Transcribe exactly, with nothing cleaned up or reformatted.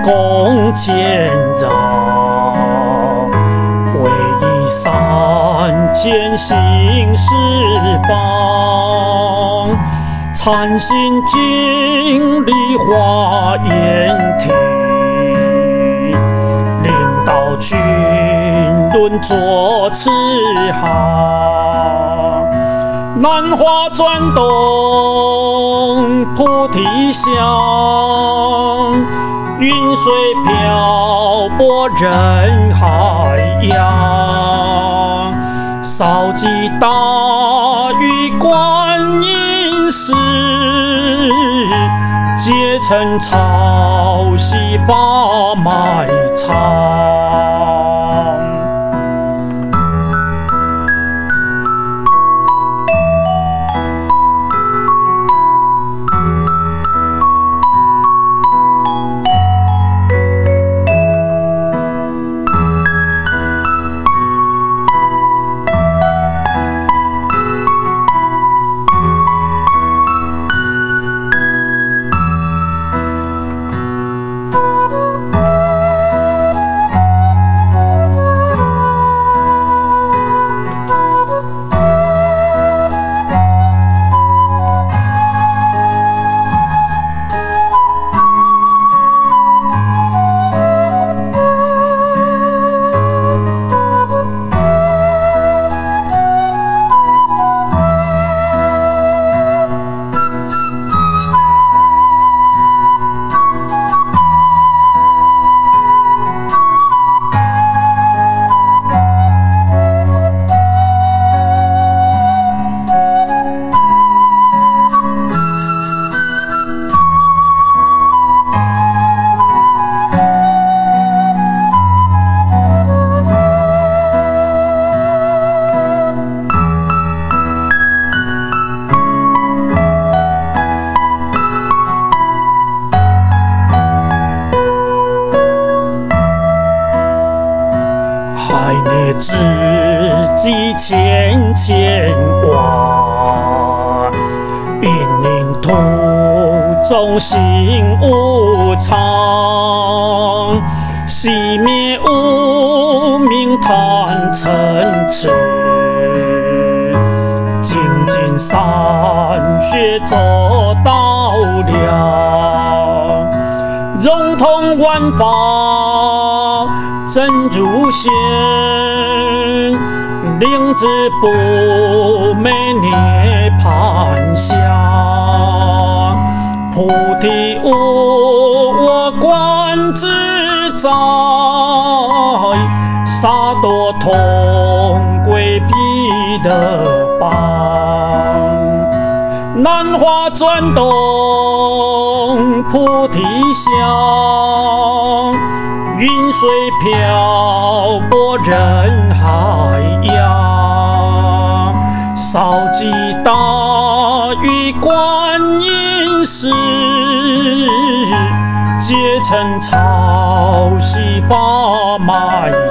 共千绕，唯以三千行十方，参心经历华严体，领导群伦作慈航，南华转动菩提香，云水漂泊人海洋，扫积大于观音寺，皆成朝夕法埋藏。自己千千万，引领途中心无常，熄灭无明贪嗔痴，精进善学走到了，融通万法真如现，令知不昧涅槃相，菩提无我观自在，萨埵通归彼得邦，南华转动菩提香，云水漂泊人海洋，扫积大于观音寺，皆成朝夕法埋